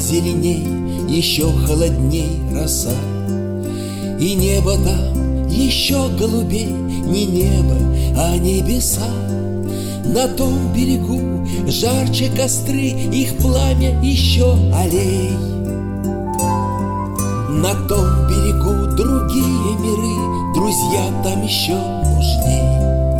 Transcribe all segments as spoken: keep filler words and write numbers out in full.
зеленей, еще холодней роса. И небо там еще голубей, не небо, а небеса. На том берегу жарче костры, их пламя еще аллей. На том берегу другие миры, друзья там еще нужней.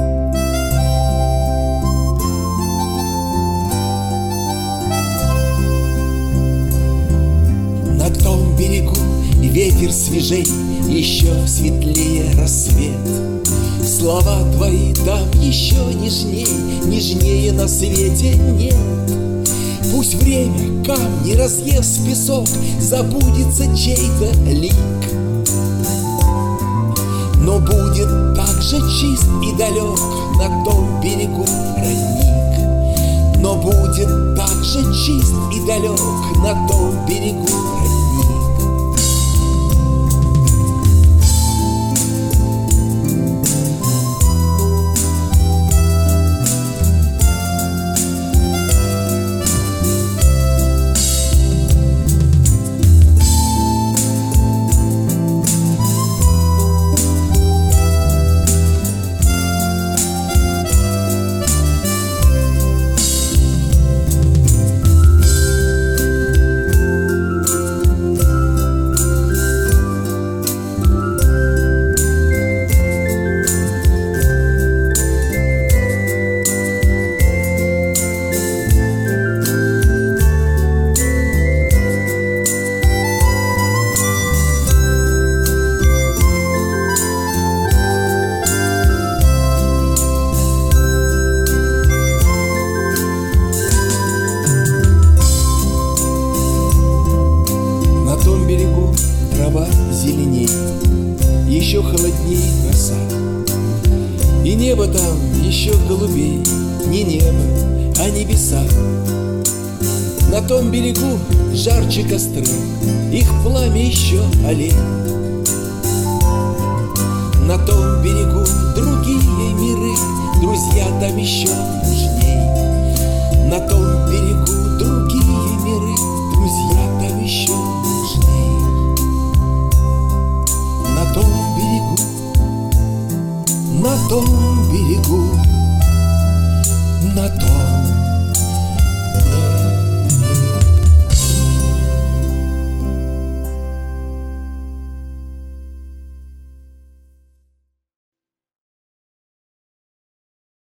На том берегу ветер свежей, еще светлее рассвет. Слова твои там еще нежней, нежнее на свете нет. Пусть время камни разъест в песок, забудется чей-то лик, но будет так же чист и далек на том берегу родник. Но будет так же чист и далек на том берегу родник. Зеленей, еще холодней роса. И небо там еще голубей, не небо, а небеса. На том берегу жарче костры, их пламя еще аллей. На том берегу другие миры, друзья там еще нужней. На том берегу другие миры, друзья там еще нужней. На том берегу, на том берегу, на том